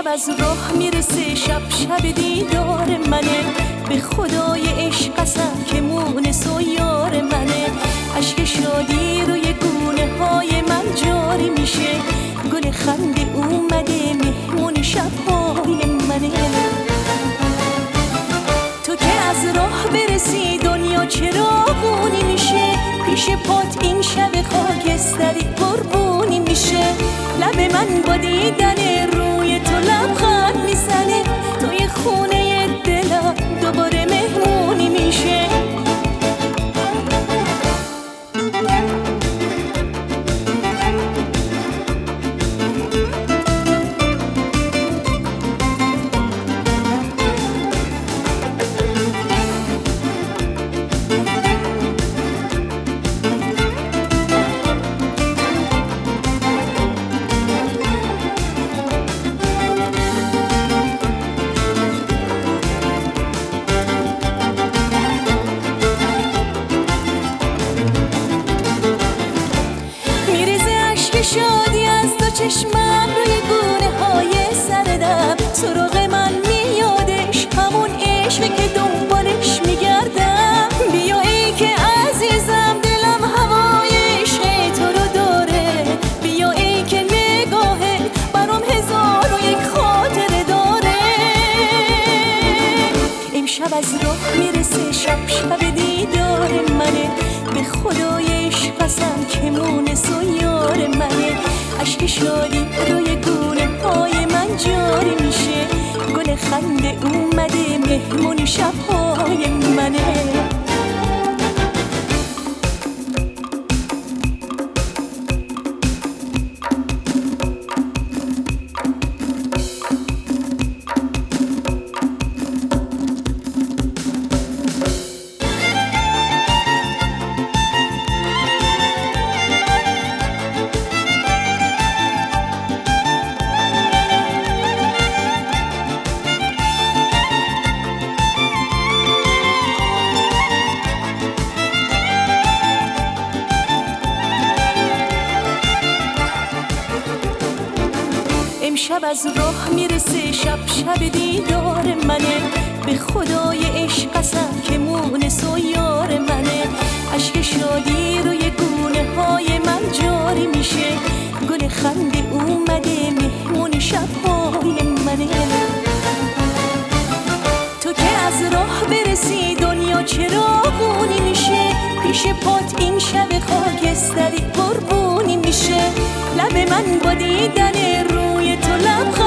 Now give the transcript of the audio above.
امشب از راه میرسه شب شب دیدار منه، به خدای عشق قسم که مونس و یار منه. اشک شادی روی گونه های من جاری میشه، گل خنده اومده مهمون شبهای منه. تو که از راه برسی دنیا چراغونی میشه، پیش پات این شب خاکستری قربونی میشه. لب من با دیدن روی تو لبخند میزنه، توی خونه دلم دوباره مهمونی میشه. شادی از تو چشمم روی گونه های سردم، سراغ من میادش همون عشقی که دنبالش میگردم. بیا ای که عزیزم دلم هوای عشق تو رو داره، بیا ای که نگاهه برام هزار و یک خاطره داره. امشب از راه میرسه شب شب دیدار منه، به خدای عشق قسم که مونس و یار منه. اشک شادی روی گونه های من جاری میشه، گل خنده اومده مهمون شبهای منه. امشب از راه میرسه شب شب دیدار منه، به خدای عشق قسم که مونس و یار منه. اشک شادی روی گونه های من جاری میشه، گل خنده اومده مهمون شبهای منه. تو که از راه برسی دنیا چراغونی میشه، پیش پات این شب خاکستری قربونی میشه. لب من با دیدن روی تو لبخند